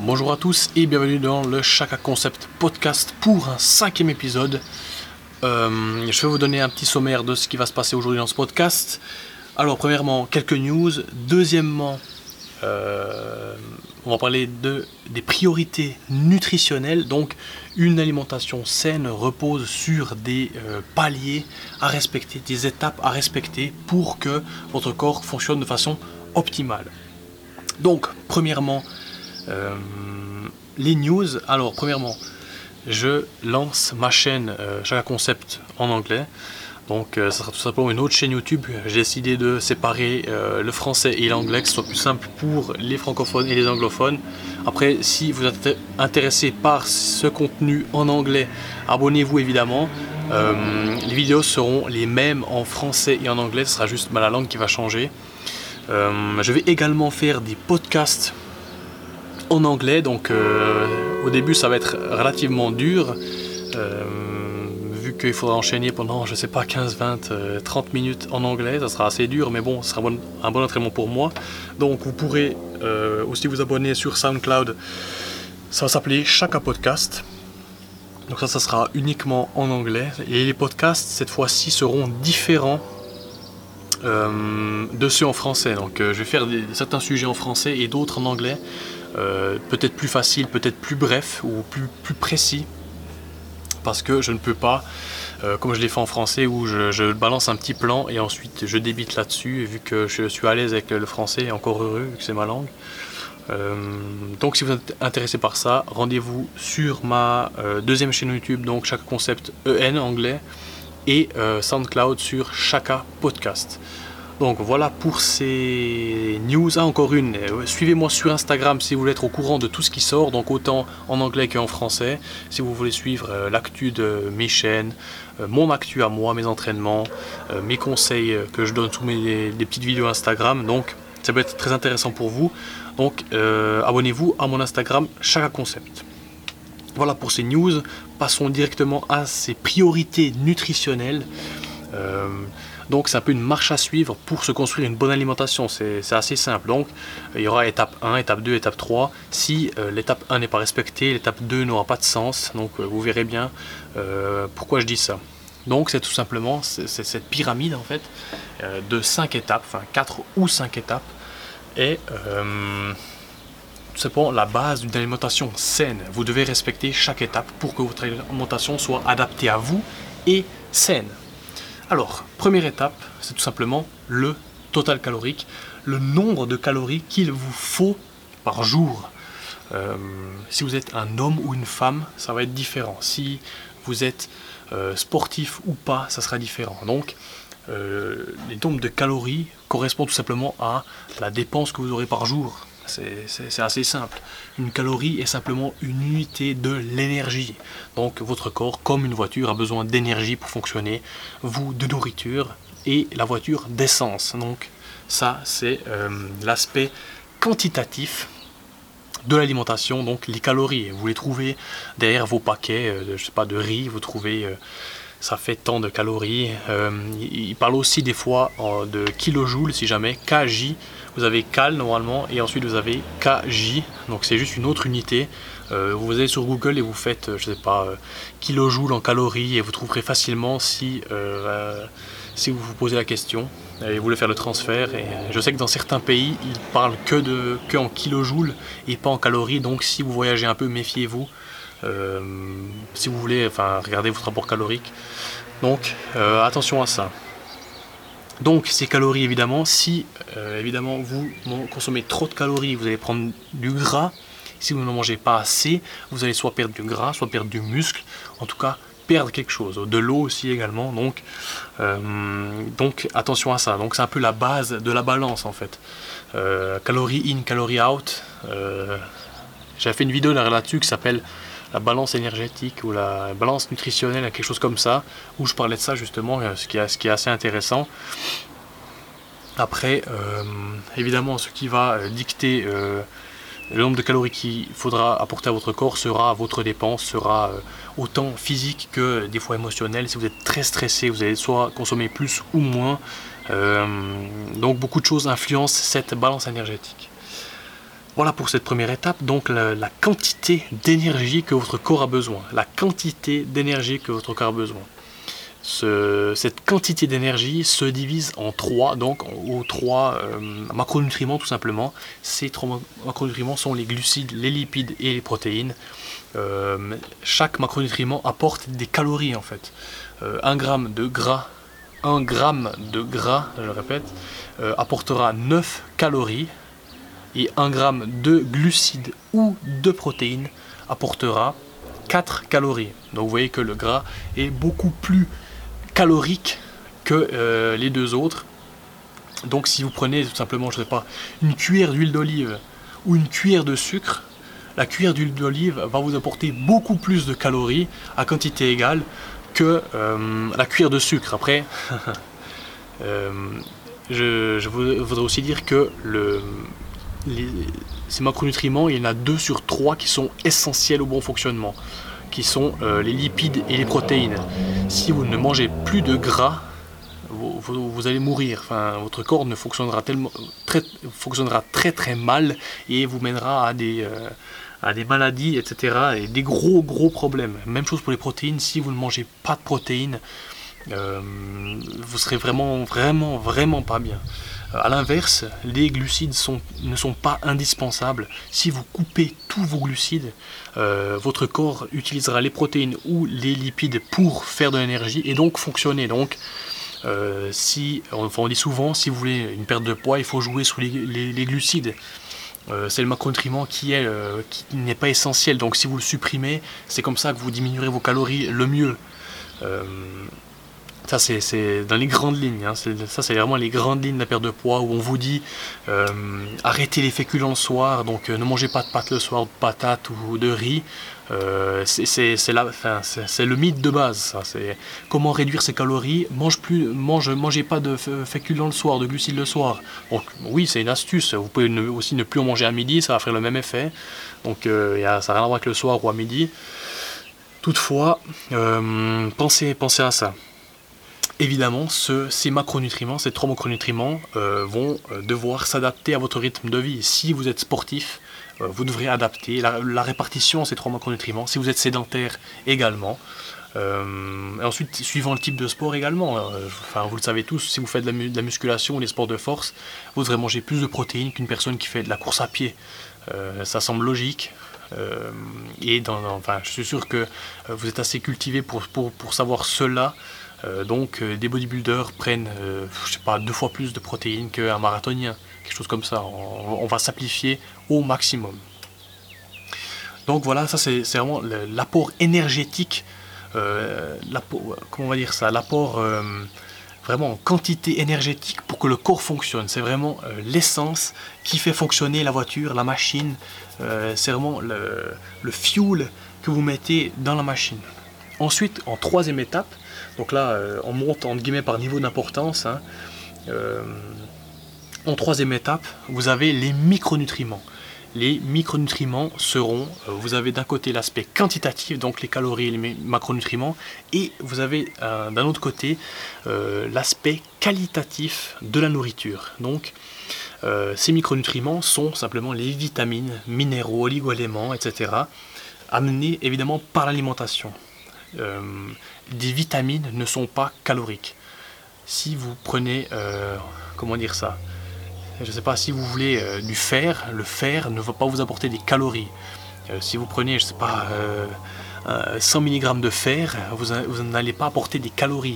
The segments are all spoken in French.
Bonjour à tous et bienvenue dans le Chaka Concept Podcast pour un 5e épisode. Je vais vous donner un petit sommaire de ce qui va se passer aujourd'hui dans ce podcast. Alors premièrement, quelques news. Deuxièmement, on va parler des priorités nutritionnelles. Donc une alimentation saine repose sur des paliers à respecter, des étapes à respecter pour que votre corps fonctionne de façon optimale. Donc premièrement, les news. Alors premièrement, je lance ma chaîne Chaka Concept en anglais. Donc ça sera tout simplement une autre chaîne YouTube. J'ai décidé de séparer le français et l'anglais, que ce soit plus simple pour les francophones et les anglophones. Après, si vous êtes intéressé par ce contenu en anglais, abonnez-vous évidemment. Les vidéos seront les mêmes en français et en anglais, ce sera juste la langue qui va changer. Je vais également faire des podcasts en anglais, donc au début ça va être relativement dur, vu qu'il faudra enchaîner pendant, je sais pas, 15, 20, 30 minutes en anglais, ça sera assez dur, mais bon, ce sera un bon entraînement pour moi. Donc vous pourrez aussi vous abonner sur SoundCloud, ça va s'appeler Chaka Podcast. Donc ça sera uniquement en anglais, et les podcasts cette fois-ci seront différents de ceux en français. Donc je vais faire certains sujets en français et d'autres en anglais. Peut-être plus facile, peut-être plus bref ou plus précis, parce que je ne peux pas, comme je l'ai fait en français, où je balance un petit plan et ensuite je débite là-dessus, et vu que je suis à l'aise avec le français, et encore heureux vu que c'est ma langue. Donc si vous êtes intéressé par ça, rendez-vous sur ma deuxième chaîne YouTube, donc Chaka Concept EN anglais, et SoundCloud sur Chaka Podcast. Donc voilà pour ces news. Encore une, suivez-moi sur Instagram si vous voulez être au courant de tout ce qui sort, donc autant en anglais qu'en français. Si vous voulez suivre l'actu de mes chaînes, mon actu à moi, mes entraînements, mes conseils que je donne sous des petites vidéos Instagram, donc ça peut être très intéressant pour vous. Donc abonnez-vous à mon Instagram Chaka Concept. Voilà pour ces news. Passons directement à ces priorités nutritionnelles. Donc c'est un peu une marche à suivre pour se construire une bonne alimentation, c'est assez simple. Donc il y aura étape 1, étape 2, étape 3. Si l'étape 1 n'est pas respectée, l'étape 2 n'aura pas de sens. Donc vous verrez bien pourquoi je dis ça. Donc c'est tout simplement cette pyramide en fait de 5 étapes, enfin 4 ou 5 étapes. Et tout simplement la base d'une alimentation saine. Vous devez respecter chaque étape pour que votre alimentation soit adaptée à vous et saine. Alors, première étape, c'est tout simplement le total calorique, le nombre de calories qu'il vous faut par jour. Si vous êtes un homme ou une femme, ça va être différent. Si vous êtes sportif ou pas, ça sera différent. Donc, les nombres de calories correspondent tout simplement à la dépense que vous aurez par jour. C'est assez simple. Une calorie est simplement une unité de l'énergie. Donc votre corps, comme une voiture, a besoin d'énergie pour fonctionner, vous de nourriture et la voiture d'essence. Donc ça c'est l'aspect quantitatif de l'alimentation, donc les calories. Vous les trouvez derrière vos paquets de riz, vous trouvez ça fait tant de calories. Il parle aussi des fois de kilojoules, si jamais, kj. Vous avez cal normalement et ensuite vous avez kj, donc c'est juste une autre unité. Vous allez sur Google et vous faites, kilojoules en calories, et vous trouverez facilement si vous vous posez la question et vous voulez faire le transfert. Et je sais que dans certains pays, ils parlent que en kilojoules et pas en calories, donc si vous voyagez un peu, méfiez-vous. Si vous voulez, regardez votre rapport calorique. Donc attention à ça. Donc ces calories, évidemment, si évidemment vous consommez trop de calories, vous allez prendre du gras. Si vous ne mangez pas assez, vous allez soit perdre du gras, soit perdre du muscle, en tout cas perdre quelque chose, de l'eau aussi également. Donc attention à ça. Donc c'est un peu la base de la balance en fait. Calories in, calories out. J'avais fait une vidéo là-dessus qui s'appelle la balance énergétique ou la balance nutritionnelle, quelque chose comme ça, où je parlais de ça justement, ce qui est assez intéressant. Après, évidemment, ce qui va dicter le nombre de calories qu'il faudra apporter à votre corps sera votre dépense, sera autant physique que des fois émotionnelle. Si vous êtes très stressé, vous allez soit consommer plus ou moins. Donc beaucoup de choses influencent cette balance énergétique. Voilà pour cette première étape, donc la quantité d'énergie que votre corps a besoin. La quantité d'énergie que votre corps a besoin. Cette quantité d'énergie se divise en trois, donc aux trois macronutriments tout simplement. Ces trois macronutriments sont les glucides, les lipides et les protéines. Chaque macronutriment apporte des calories en fait. 1 gramme de gras, je le répète, apportera 9 calories. Et 1 gramme de glucides ou de protéines apportera 4 calories. Donc vous voyez que le gras est beaucoup plus calorique que les deux autres. Donc si vous prenez tout simplement, je sais pas, une cuillère d'huile d'olive ou une cuillère de sucre, la cuillère d'huile d'olive va vous apporter beaucoup plus de calories à quantité égale que la cuillère de sucre. Après, je voudrais aussi dire que ces macronutriments, il y en a 2 sur 3 qui sont essentiels au bon fonctionnement, qui sont les lipides et les protéines. Si vous ne mangez plus de gras, vous allez mourir. Enfin, votre corps ne fonctionnera très très mal et vous mènera à des maladies, etc. et des gros problèmes. Même chose pour les protéines. Si vous ne mangez pas de protéines, vous serez vraiment pas bien. A l'inverse, les glucides ne sont pas indispensables. Si vous coupez tous vos glucides, votre corps utilisera les protéines ou les lipides pour faire de l'énergie et donc fonctionner. Donc, on dit souvent, si vous voulez une perte de poids, il faut jouer sous les glucides. C'est le macronutriment qui n'est pas essentiel. Donc si vous le supprimez, c'est comme ça que vous diminuerez vos calories le mieux. Ça c'est dans les grandes lignes, hein. Ça c'est vraiment les grandes lignes de la perte de poids où on vous dit arrêtez les féculents le soir, donc ne mangez pas de pâtes le soir, de patates ou de riz. C'est le mythe de base, ça. C'est comment réduire ses calories. Mangez pas de féculents le soir, de glucides le soir. Donc oui, c'est une astuce. Vous pouvez aussi ne plus en manger à midi, ça va faire le même effet. Donc ça n'a rien à voir avec le soir ou à midi. Toutefois, pensez à ça. Évidemment, ces macronutriments, ces 3 macronutriments vont devoir s'adapter à votre rythme de vie. Si vous êtes sportif, vous devrez adapter la répartition de ces 3 macronutriments. Si vous êtes sédentaire, également. Et ensuite, suivant le type de sport également, vous le savez tous, si vous faites de la musculation ou des sports de force, vous devrez manger plus de protéines qu'une personne qui fait de la course à pied. Ça semble logique. Et je suis sûr que vous êtes assez cultivé pour savoir cela. Donc des bodybuilders prennent 2 fois plus de protéines qu'un marathonien, quelque chose comme ça. On va simplifier au maximum. Donc voilà, ça c'est vraiment l'apport énergétique, l'apport vraiment en quantité énergétique pour que le corps fonctionne. C'est vraiment l'essence qui fait fonctionner la voiture, la machine. C'est vraiment le fuel que vous mettez dans la machine. Ensuite, en 3e étape, donc là, on monte entre guillemets par niveau d'importance. Hein. En 3e étape, vous avez les micronutriments. Les micronutriments seront, vous avez d'un côté l'aspect quantitatif, donc les calories et les macronutriments, et vous avez d'un autre côté l'aspect qualitatif de la nourriture. Donc, ces micronutriments sont simplement les vitamines, minéraux, oligo-éléments, etc., amenés évidemment par l'alimentation. Des vitamines ne sont pas caloriques. Si vous prenez, je ne sais pas, si vous voulez du fer, le fer ne va pas vous apporter des calories. Si vous prenez, 100 mg de fer, vous n'allez pas apporter des calories.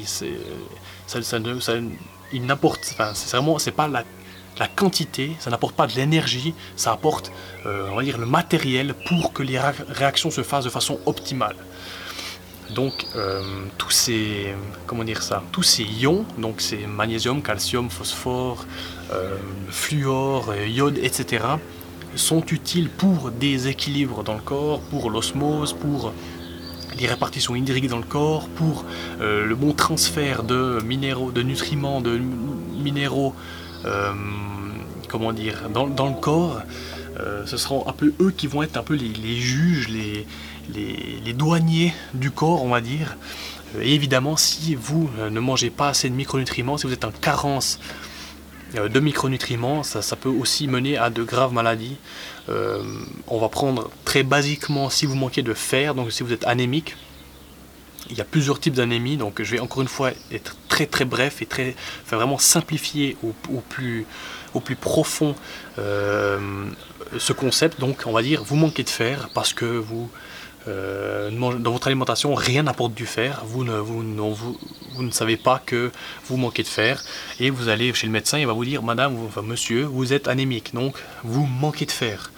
C'est pas la quantité, ça n'apporte pas de l'énergie, ça apporte, le matériel pour que les réactions se fassent de façon optimale. Donc tous ces ions, donc c'est magnésium, calcium, phosphore, fluor, iode, etc., sont utiles pour des équilibres dans le corps, pour l'osmose, pour les répartitions hydriques dans le corps, pour le bon transfert de minéraux, de nutriments, de minéraux, dans le corps. Ce seront un peu eux qui vont être un peu les juges, les douaniers du corps, on va dire. Et évidemment, si vous ne mangez pas assez de micronutriments, si vous êtes en carence de micronutriments, ça peut aussi mener à de graves maladies. On va prendre très basiquement si vous manquez de fer, donc si vous êtes anémique. Il y a plusieurs types d'anémie, donc je vais encore une fois être très bref et vraiment simplifier au plus profond ce concept. Donc on va dire vous manquez de fer parce que vous dans votre alimentation rien n'apporte du fer, vous ne savez pas que vous manquez de fer et vous allez chez le médecin, il va vous dire madame, enfin monsieur, vous êtes anémique, donc vous manquez de fer.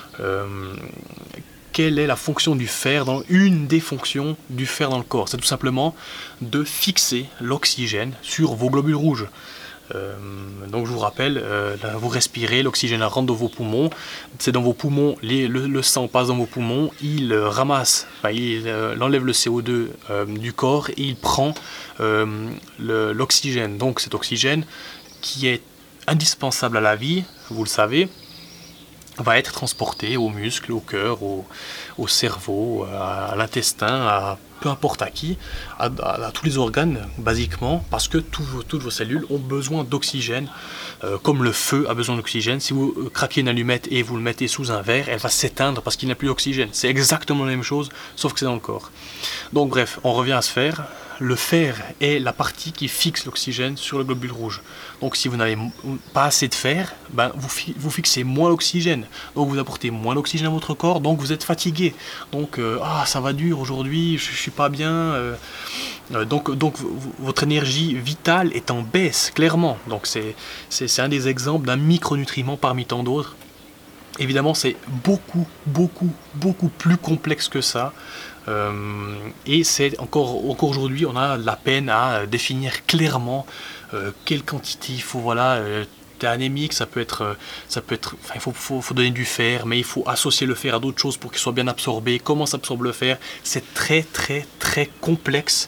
Quelle est la fonction du fer, une des fonctions du fer dans le corps? C'est tout simplement de fixer l'oxygène sur vos globules rouges. Donc je vous rappelle, vous respirez, l'oxygène rentre dans vos poumons, c'est dans vos poumons, le sang passe dans vos poumons, il ramasse, il enlève le CO2 du corps et il prend l'oxygène. Donc cet oxygène qui est indispensable à la vie, vous le savez, va être transporté aux muscles, au cœur, au cerveau, à l'intestin, à peu importe à qui, à tous les organes, basiquement, parce que toutes vos cellules ont besoin d'oxygène, comme le feu a besoin d'oxygène. Si vous craquez une allumette et vous le mettez sous un verre, elle va s'éteindre parce qu'il n'y a plus d'oxygène. C'est exactement la même chose, sauf que c'est dans le corps. Donc bref, on revient à ce fer. Le fer est la partie qui fixe l'oxygène sur le globule rouge. Donc si vous n'avez pas assez de fer, vous fixez moins l'oxygène. Donc vous apportez moins d'oxygène à votre corps, donc vous êtes fatigué. Donc ça va dur aujourd'hui, je suis pas bien. Donc votre énergie vitale est en baisse, clairement. Donc c'est un des exemples d'un micronutriment parmi tant d'autres. Évidemment, c'est beaucoup plus complexe que ça. Et c'est encore aujourd'hui, on a la peine à définir clairement quelle quantité il faut. Voilà, t'es anémique, ça peut être, il faut donner du fer, mais il faut associer le fer à d'autres choses pour qu'il soit bien absorbé. Comment s'absorbe le fer? C'est très complexe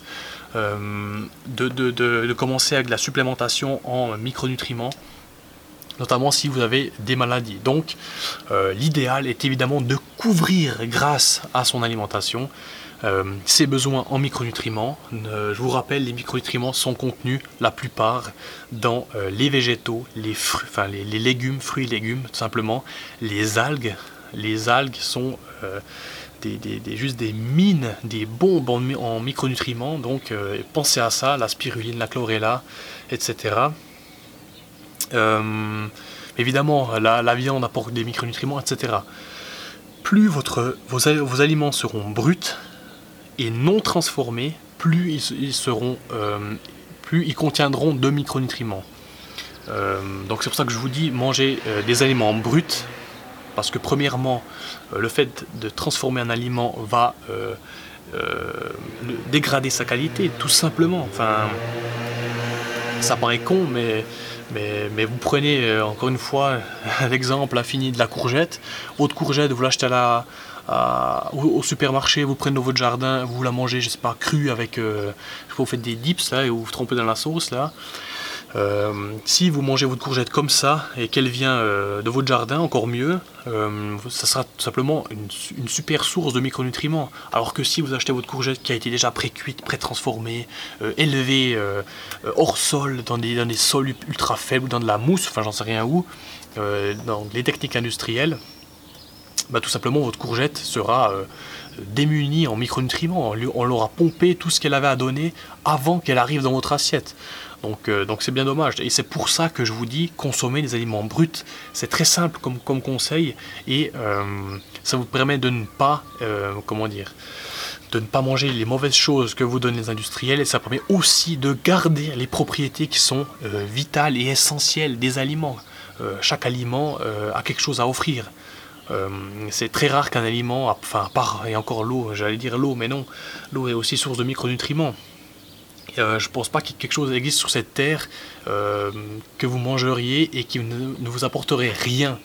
de commencer avec de la supplémentation en micronutriments, notamment si vous avez des maladies. Donc l'idéal est évidemment de couvrir grâce à son alimentation ses besoins en micronutriments. Je vous rappelle, les micronutriments sont contenus la plupart dans les végétaux, les légumes, fruits et légumes tout simplement, les algues. Les algues sont juste des mines, des bombes en micronutriments, donc pensez à ça, la spiruline, la chlorella, etc. Évidemment, la viande apporte des micronutriments, etc. Plus vos aliments seront bruts et non transformés, plus ils contiendront de micronutriments. Donc c'est pour ça que je vous dis, mangez des aliments bruts, parce que premièrement, le fait de transformer un aliment va dégrader sa qualité, tout simplement. Enfin, ça paraît con, mais vous prenez encore une fois l'exemple infini de la courgette. Votre courgette, vous l'achetez au supermarché, vous prenez dans votre jardin, vous la mangez, je sais pas, crue avec, vous faites des dips là et vous trempez dans la sauce là. Si vous mangez votre courgette comme ça et qu'elle vient de votre jardin, encore mieux, ça sera tout simplement une super source de micronutriments. Alors que si vous achetez votre courgette qui a été déjà pré-cuite, pré-transformée, élevée hors sol, dans des sols ultra faibles, dans de la mousse, enfin j'en sais rien où, dans les techniques industrielles, tout simplement votre courgette sera démunie en micronutriments. On l'aura pompé tout ce qu'elle avait à donner avant qu'elle arrive dans votre assiette. Donc c'est bien dommage. Et c'est pour ça que je vous dis, consommer des aliments bruts. C'est très simple comme conseil. Et ça vous permet de ne pas, de ne pas manger les mauvaises choses que vous donnent les industriels. Et ça permet aussi de garder les propriétés qui sont vitales et essentielles des aliments. Chaque aliment a quelque chose à offrir. C'est très rare qu'un aliment, à part, et encore l'eau, j'allais dire l'eau, mais non, l'eau est aussi source de micronutriments. Je pense pas qu'il y ait quelque chose existe sur cette terre que vous mangeriez et qui ne vous apporterait rien.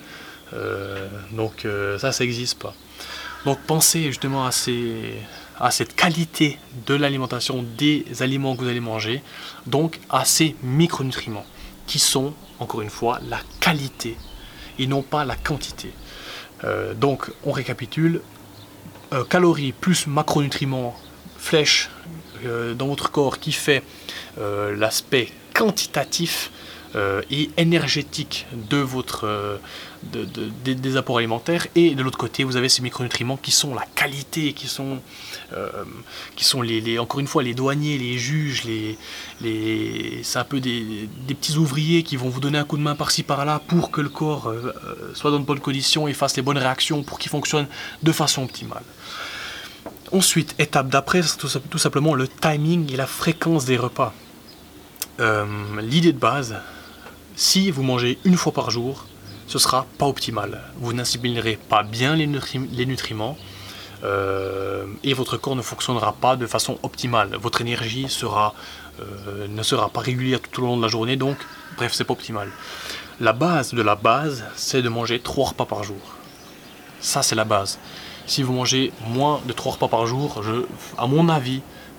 Ça n'existe pas. Donc pensez justement à cette qualité de l'alimentation des aliments que vous allez manger, donc à ces micronutriments qui sont, encore une fois, la qualité et non pas la quantité. Donc on récapitule, calories plus macronutriments, flèche dans votre corps qui fait l'aspect quantitatif et énergétique de votre des apports alimentaires, et de l'autre côté vous avez ces micronutriments qui sont la qualité, qui sont encore une fois les douaniers, les juges, c'est un peu des petits ouvriers qui vont vous donner un coup de main par-ci par-là pour que le corps soit dans de bonnes conditions et fasse les bonnes réactions pour qu'il fonctionne de façon optimale. Ensuite, étape d'après, c'est tout simplement le timing et la fréquence des repas. L'idée de base, si vous mangez une fois par jour, ce sera pas optimal. Vous n'assimilerez pas bien les nutriments et votre corps ne fonctionnera pas de façon optimale. Votre énergie ne sera pas régulière tout au long de la journée, donc bref, c'est pas optimal. La base de la base, c'est de manger 3 repas par jour. Ça, c'est la base. Si vous mangez moins de 3 repas par jour, à mon avis,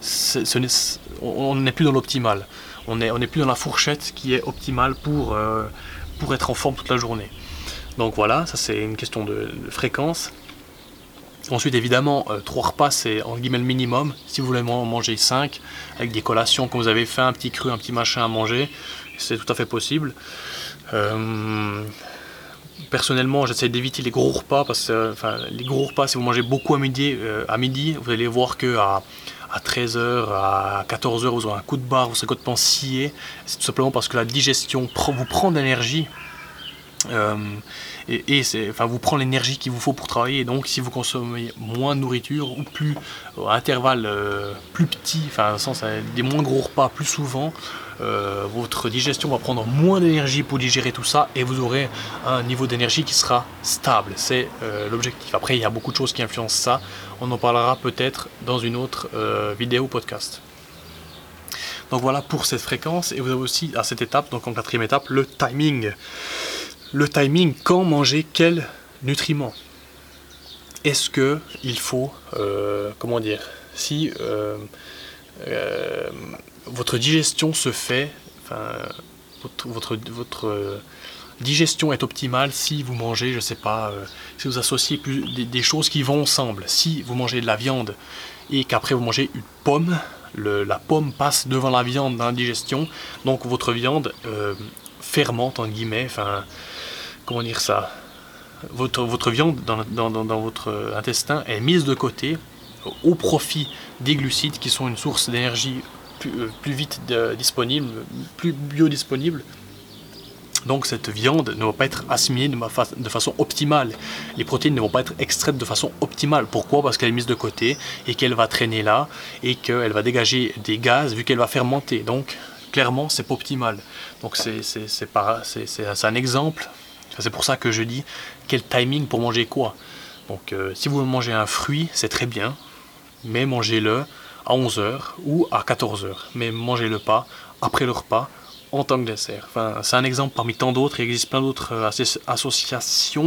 on n'est plus dans l'optimal. On n'est plus dans la fourchette qui est optimale pour être en forme toute la journée. Donc voilà, ça c'est une question de fréquence. Ensuite, évidemment, 3 repas, c'est en guillemets le minimum. Si vous voulez en manger 5, avec des collations comme vous avez fait, un petit cru, un petit machin à manger, c'est tout à fait possible. Personnellement, j'essaie d'éviter les gros repas, parce que les gros repas, si vous mangez beaucoup à midi, vous allez voir que à 13h, à 14h, vous aurez un coup de barre, vous serez complètement scié. C'est tout simplement parce que la digestion vous prend de l'énergie. Vous prend l'énergie qu'il vous faut pour travailler, et donc si vous consommez moins de nourriture ou plus à intervalles plus petits, dans le sens des moins gros repas plus souvent, votre digestion va prendre moins d'énergie pour digérer tout ça, et vous aurez un niveau d'énergie qui sera stable. C'est l'objectif. Après, il y a beaucoup de choses qui influencent ça. On en parlera peut-être dans une autre vidéo ou podcast. Donc voilà pour cette fréquence. Et vous avez aussi à cette étape, donc en 4e étape, le timing. Le timing, quand manger quels nutriments. Est-ce que il faut, si votre digestion se fait, votre digestion est optimale si vous mangez, je sais pas, si vous associez des choses qui vont ensemble. Si vous mangez de la viande et qu'après vous mangez une pomme, la pomme passe devant la viande dans la digestion, donc votre viande fermente, en guillemets, votre viande dans votre intestin est mise de côté au profit des glucides qui sont une source d'énergie plus vite disponible, plus biodisponible. Donc cette viande ne va pas être assimilée de façon optimale. Les protéines ne vont pas être extraites de façon optimale. Pourquoi ? Parce qu'elle est mise de côté et qu'elle va traîner là et qu'elle va dégager des gaz vu qu'elle va fermenter. Donc clairement, c'est pas optimal. Donc c'est un exemple. C'est pour ça que je dis quel timing pour manger quoi. Donc si vous mangez un fruit, c'est très bien, mais mangez-le à 11h ou à 14h. Mais mangez-le pas après le repas en tant que dessert. C'est un exemple parmi tant d'autres. Il existe plein d'autres associations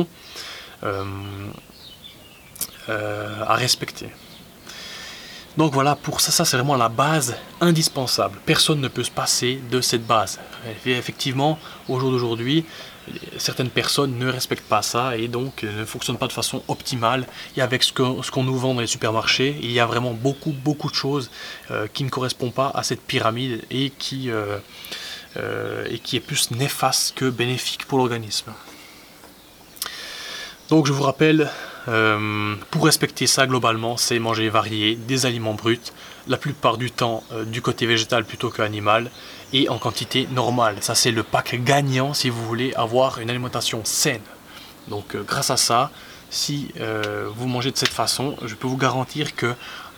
à respecter. Donc voilà, pour ça c'est vraiment la base indispensable. Personne ne peut se passer de cette base. Et effectivement, au jour d'aujourd'hui, certaines personnes ne respectent pas ça et donc ne fonctionnent pas de façon optimale. Et avec ce qu'on nous vend dans les supermarchés, il y a vraiment beaucoup de choses qui ne correspondent pas à cette pyramide et qui est plus néfaste que bénéfique pour l'organisme. Donc je vous rappelle, pour respecter ça globalement, c'est manger varié, des aliments bruts, la plupart du temps du côté végétal plutôt qu'animal, et en quantité normale. Ça c'est le pack gagnant si vous voulez avoir une alimentation saine. Donc grâce à ça, si vous mangez de cette façon, je peux vous garantir que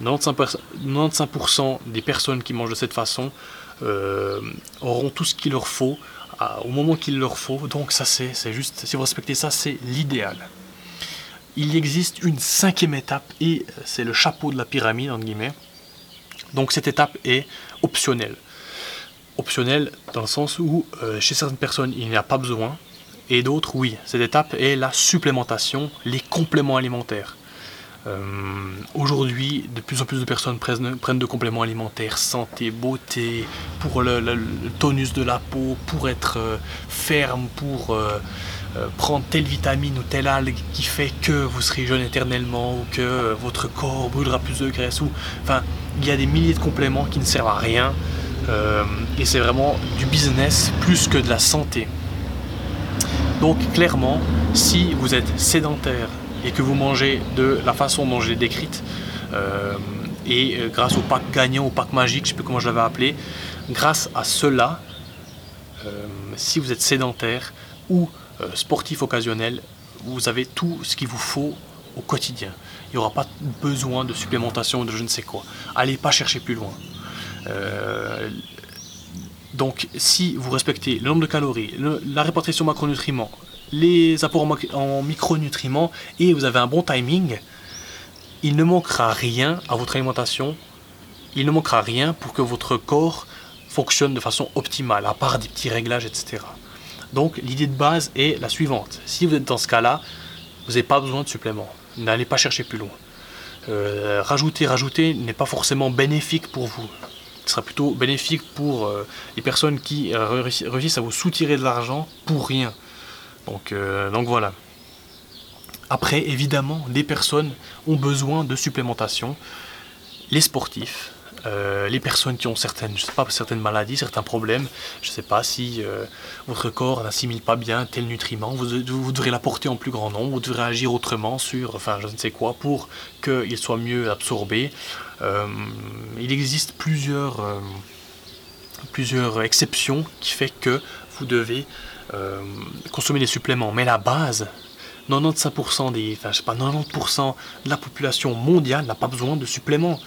95% des personnes qui mangent de cette façon auront tout ce qu'il leur faut au moment qu'il leur faut. Donc ça c'est juste, si vous respectez ça, c'est l'idéal. Il existe une 5e étape et c'est le chapeau de la pyramide entre guillemets. Donc cette étape est optionnelle. Optionnelle dans le sens où chez certaines personnes il n'y a pas besoin et d'autres oui. Cette étape est la supplémentation, les compléments alimentaires. Aujourd'hui, de plus en plus de personnes prennent de compléments alimentaires, santé, beauté, pour le tonus de la peau, pour être ferme, pour prendre telle vitamine ou telle algue qui fait que vous serez jeune éternellement ou que votre corps brûlera plus de graisse. Enfin, il y a des milliers de compléments qui ne servent à rien. et c'est vraiment du business plus que de la santé. Donc clairement, si vous êtes sédentaire et que vous mangez de la façon dont je l'ai décrite, et grâce au pack gagnant, au pack magique, je ne sais plus comment je l'avais appelé, grâce à cela, si vous êtes sédentaire ou sportif occasionnel, vous avez tout ce qu'il vous faut au quotidien. Il n'y aura pas besoin de supplémentation ou de je ne sais quoi. Allez pas chercher plus loin. Donc si vous respectez le nombre de calories, la répartition macronutriments, les apports en micronutriments et vous avez un bon timing, il ne manquera rien à votre alimentation, il ne manquera rien pour que votre corps fonctionne de façon optimale, à part des petits réglages, etc. Donc l'idée de base est la suivante. Si vous êtes dans ce cas-là, vous n'avez pas besoin de suppléments. N'allez pas chercher plus loin. Rajouter n'est pas forcément bénéfique pour vous. Ce sera plutôt bénéfique pour les personnes qui réussissent à vous soutirer de l'argent pour rien. Donc voilà. Après, évidemment, des personnes ont besoin de supplémentation. Les sportifs, les personnes qui ont certaines maladies, certains problèmes. Je ne sais pas si votre corps n'assimile pas bien tel nutriment, vous devrez l'apporter en plus grand nombre, vous devrez agir autrement sur, je ne sais quoi, pour qu'il soit mieux absorbé. Il existe plusieurs exceptions qui fait que vous devez consommer des suppléments. Mais la base, 95% de la population mondiale n'a pas besoin de suppléments.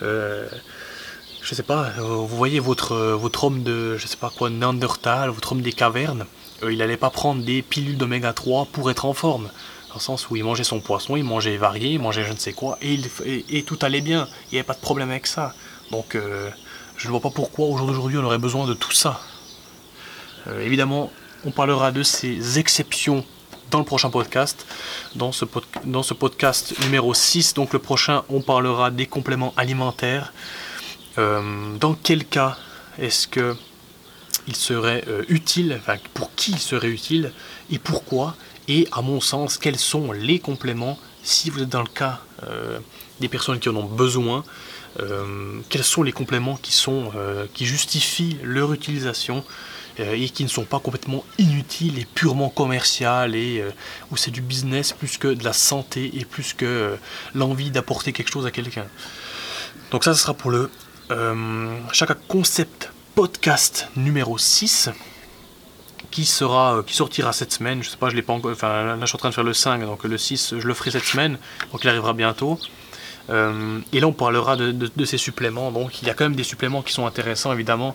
Je sais pas, vous voyez votre homme de, je sais pas quoi, Néandertal, votre homme des cavernes, il n'allait pas prendre des pilules d'oméga 3 pour être en forme. Dans le sens où il mangeait son poisson, il mangeait varié, il mangeait je ne sais quoi, et tout allait bien. Il n'y avait pas de problème avec ça. Donc je ne vois pas pourquoi au jour d'aujourd'hui on aurait besoin de tout ça. Évidemment, on parlera de ces exceptions dans le prochain podcast. Dans ce podcast numéro 6, donc le prochain, on parlera des compléments alimentaires. Dans quel cas est-ce que il serait utile, pour qui il serait utile et pourquoi, et à mon sens, quels sont les compléments, si vous êtes dans le cas des personnes qui en ont besoin, quels sont les compléments qui justifient leur utilisation et qui ne sont pas complètement inutiles et purement commerciales et où c'est du business plus que de la santé et plus que l'envie d'apporter quelque chose à quelqu'un. Donc ça, ce sera pour le Chaka Concept podcast numéro 6 qui sortira cette semaine. Je sais pas, je l'ai pas encore, là je suis en train de faire le 5, donc le 6 je le ferai cette semaine, donc il arrivera bientôt. Et là on parlera de ces suppléments. Donc il y a quand même des suppléments qui sont intéressants évidemment,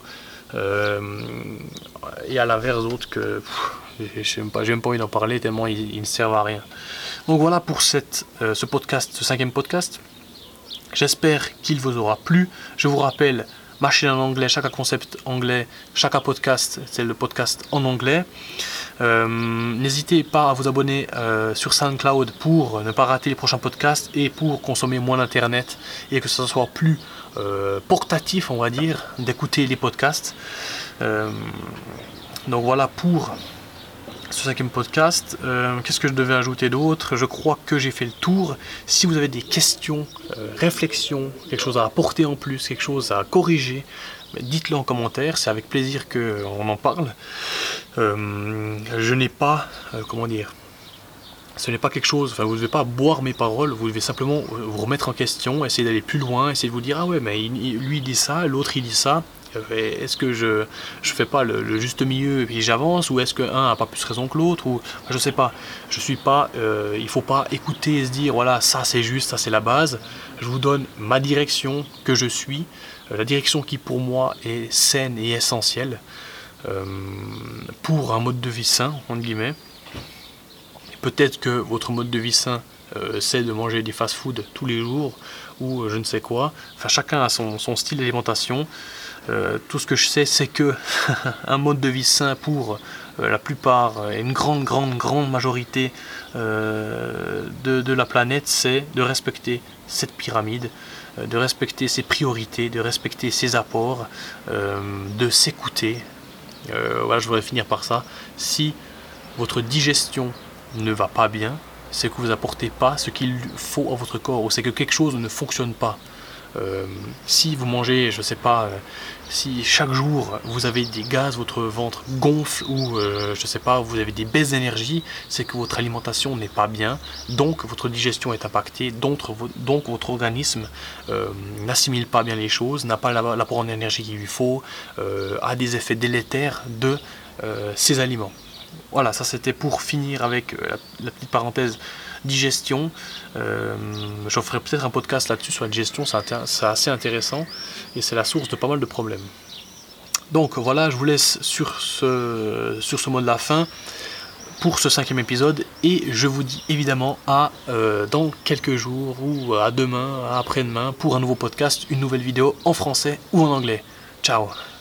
et à l'inverse d'autres que j'ai même pas envie d'en parler tellement ils ne servent à rien. Donc voilà pour ce podcast, ce 5e podcast. J'espère qu'il vous aura plu. Je vous rappelle, Machine en anglais, Chaka Concept anglais, Chaka Podcast, c'est le podcast en anglais. N'hésitez pas à vous abonner sur SoundCloud pour ne pas rater les prochains podcasts et pour consommer moins d'internet et que ce soit plus portatif, on va dire, d'écouter les podcasts. Donc voilà pour ce 5e podcast. Qu'est-ce que je devais ajouter d'autre? Je crois que j'ai fait le tour. Si vous avez des questions, réflexions, quelque chose à apporter en plus, quelque chose à corriger, dites-le en commentaire, c'est avec plaisir qu'on en parle. Je n'ai pas, ce n'est pas quelque chose, vous ne devez pas boire mes paroles, vous devez simplement vous remettre en question, essayer d'aller plus loin, essayer de vous dire, ah ouais, mais lui il dit ça, l'autre il dit ça. Est-ce que je fais pas le juste milieu et puis j'avance, ou est-ce que un a pas plus raison que l'autre, ou je sais pas. Je suis pas, il faut pas écouter et se dire voilà ça c'est juste, ça c'est la base. Je vous donne ma direction que je suis, la direction qui pour moi est saine et essentielle pour un mode de vie sain entre guillemets. Peut-être que votre mode de vie sain c'est de manger des fast-food tous les jours ou je ne sais quoi. Enfin chacun a son style d'alimentation. Tout ce que je sais, c'est que un mode de vie sain pour la plupart, une grande majorité de la planète, c'est de respecter cette pyramide, de respecter ses priorités, de respecter ses apports, de s'écouter. Voilà, je voudrais finir par ça. Si votre digestion ne va pas bien, c'est que vous apportez pas ce qu'il faut à votre corps, ou c'est que quelque chose ne fonctionne pas. Si vous mangez, je sais pas, si chaque jour vous avez des gaz, votre ventre gonfle ou je sais pas, vous avez des baisses d'énergie, c'est que votre alimentation n'est pas bien, donc votre digestion est impactée, donc votre organisme n'assimile pas bien les choses, n'a pas l'apport en énergie qu'il lui faut, a des effets délétères de ces aliments. Voilà, ça c'était pour finir avec la petite parenthèse digestion. J'en ferai peut-être un podcast là-dessus sur la digestion, c'est assez intéressant et c'est la source de pas mal de problèmes. Donc voilà, je vous laisse sur ce mot de la fin pour ce 5e épisode et je vous dis évidemment à dans quelques jours ou à demain, à après-demain pour un nouveau podcast, une nouvelle vidéo en français ou en anglais. Ciao!